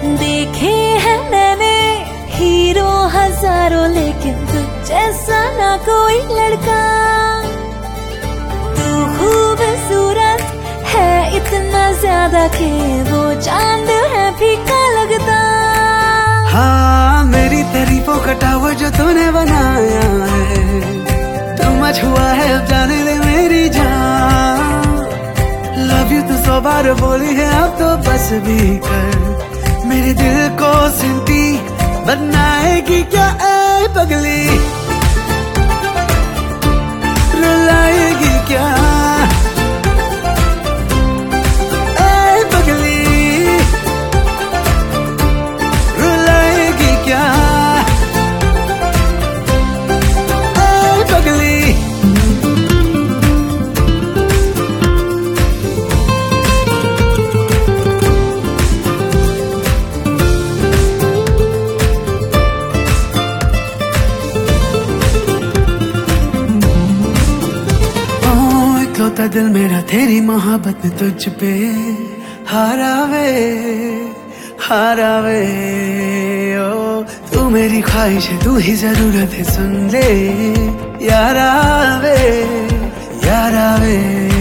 देखे हैं मैंने हीरो हजारों, लेकिन तू जैसा ना कोई लड़का। तू खूबसूरत है इतना ज्यादा कि वो चांद है फीका लगता। हाँ, मेरी तारीफों का टावर जो तूने बनाया है, तू मछुआ है अब जाने दे मेरी जान। लव यू तो 100 बार बोली है, अब तो बस भी कर। मेरे दिल को सिंटी बनाएगी क्या ऐ पगली, रुलाएगी क्या ऐ पगली, रुलाएगी क्या ऐ पगली। इकलौता दिल मेरा तेरी मोहब्बत में तुझ पे हारा वे, हारा वे। ओ तू मेरी ख्वाहिश है, तू ही जरूरत है, सुन ले यारा वे, यारा वे।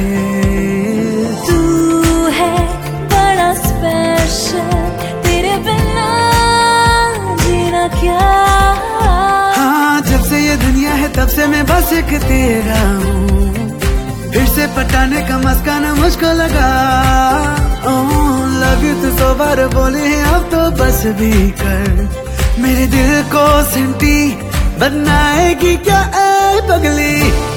तू है बड़ा स्पेशल, तेरे बिना जीना क्या। हाँ, जब से ये दुनिया है तब से मैं बस एक तेरा हूँ। फिर से पटाने का मस्का न मुझको लगा। लव यू तो 100 बार बोले हैं, अब तो बस भी कर। मेरे दिल को सिंटी बनाएगी क्या ऐ पगली।